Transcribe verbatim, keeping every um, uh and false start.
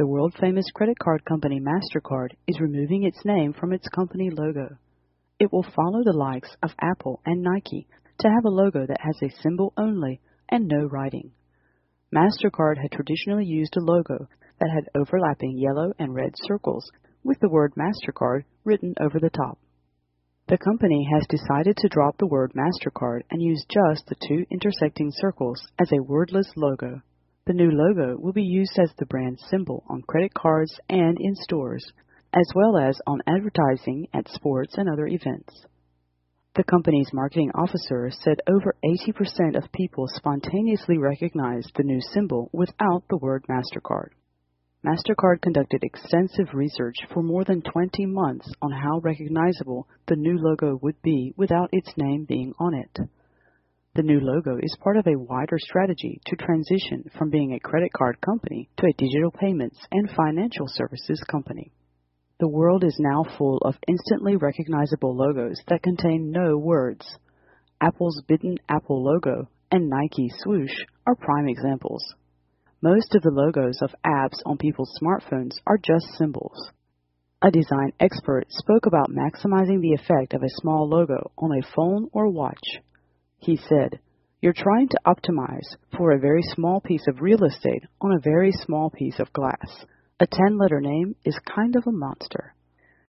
the world-famous credit card company MasterCard is removing its name from its company logo. It will follow the likes of Apple and Nike to have a logo that has a symbol only and no writing. MasterCard had traditionally used a logo that had overlapping yellow and red circles with the word MasterCard written over the top. The company has decided to drop the word MasterCard and use just the two intersecting circles as a wordless logo. The new logo will be used as the brand symbol on credit cards and in stores, as well as on advertising at sports and other events. The company's marketing officer said over eighty percent of people spontaneously recognized the new symbol without the word MasterCard. MasterCard conducted extensive research for more than twenty months on how recognizable the new logo would be without its name being on it. The new logo is part of a wider strategy to transition from being a credit card company to a digital payments and financial services company. The world is now full of instantly recognizable logos that contain no words. Apple's Bitten Apple logo and Nike's swoosh are prime examples. Most of the logos of apps on people's smartphones are just symbols. A design expert spoke about maximizing the effect of a small logo on a phone or watch. He said, "You're trying to optimize for a very small piece of real estate on a very small piece of glass. A ten-letter name is kind of a monster."